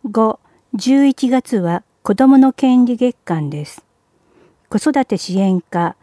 5、11月は子どもの権利月間です。子育て支援課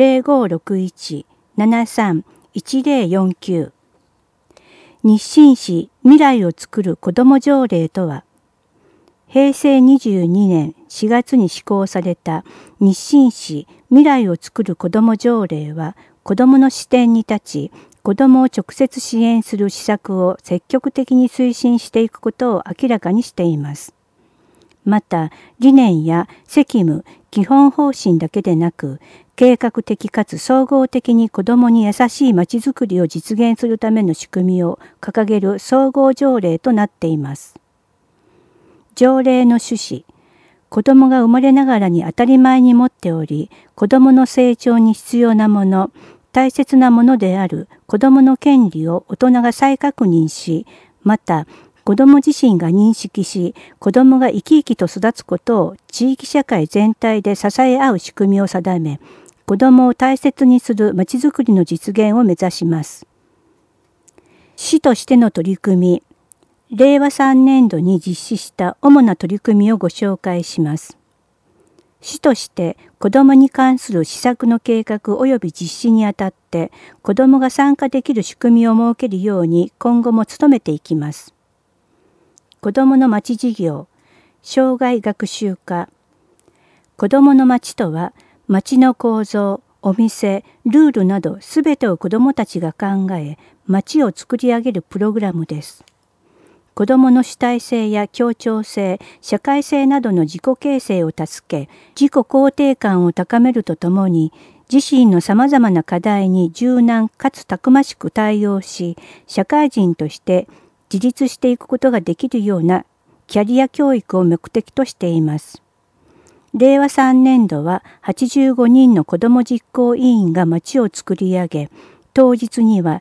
0561-73-1049 日清市未来をつくる子ども条例とは、平成22年4月に施行された日清市未来をつくる子ども条例は、子どもの視点に立ち、子どもを直接支援する施策を積極的に推進していくことを明らかにしています。また、理念や責務、基本方針だけでなく、計画的かつ総合的に子どもに優しいまちづくりを実現するための仕組みを掲げる総合条例となっています。条例の趣旨、子どもが生まれながらに当たり前に持っており、子どもの成長に必要なもの、大切なものである子どもの権利を大人が再確認し、また、子ども自身が認識し、子どもが生き生きと育つことを地域社会全体で支え合う仕組みを定め、子どもを大切にするまちづくりの実現を目指します。市としての取り組み、令和3年度に実施した主な取り組みをご紹介します。市として子どもに関する施策の計画及び実施にあたって、子どもが参加できる仕組みを設けるように今後も努めていきます。子どものまち事業、生涯学習化。子どものまちとは、まちの構造、お店、ルールなどすべてを子どもたちが考え、まちを作り上げるプログラムです。子どもの主体性や協調性、社会性などの自己形成を助け、自己肯定感を高めるとともに、自身のさまざまな課題に柔軟かつたくましく対応し、社会人として自立していくことができるようなキャリア教育を目的としています。令和3年度は85人の子ども実行委員が町を作り上げ、当日には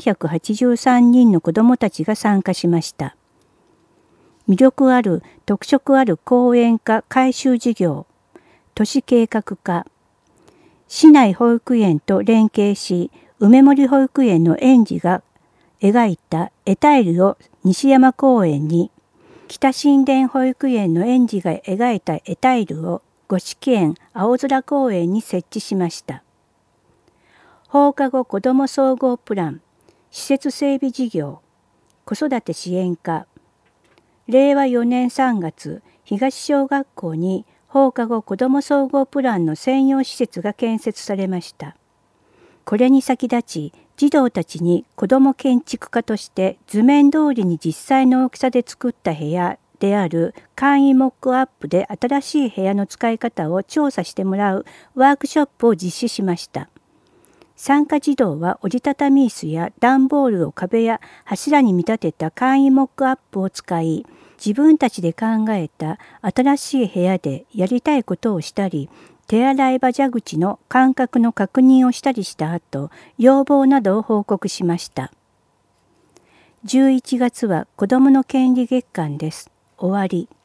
483人の子どもたちが参加しました。魅力ある特色ある講演家改修事業、都市計画課、市内保育園と連携し、梅森保育園の園児が描いた絵タイルを西山公園に、北新田保育園の園児が描いた絵タイルを五色園青空公園に設置しました。放課後子ども総合プラン、施設整備事業、子育て支援課。令和4年3月、東小学校に放課後子ども総合プランの専用施設が建設されました。これに先立ち、児童たちに子ども建築家として図面通りに実際の大きさで作った部屋である簡易モックアップで新しい部屋の使い方を調査してもらうワークショップを実施しました。参加児童は折りたたみ椅子や段ボールを壁や柱に見立てた簡易モックアップを使い、自分たちで考えた新しい部屋でやりたいことをしたり、手洗い場蛇口の間隔の確認をしたりした後、要望などを報告しました。11月は子どもの権利月間です。終わり。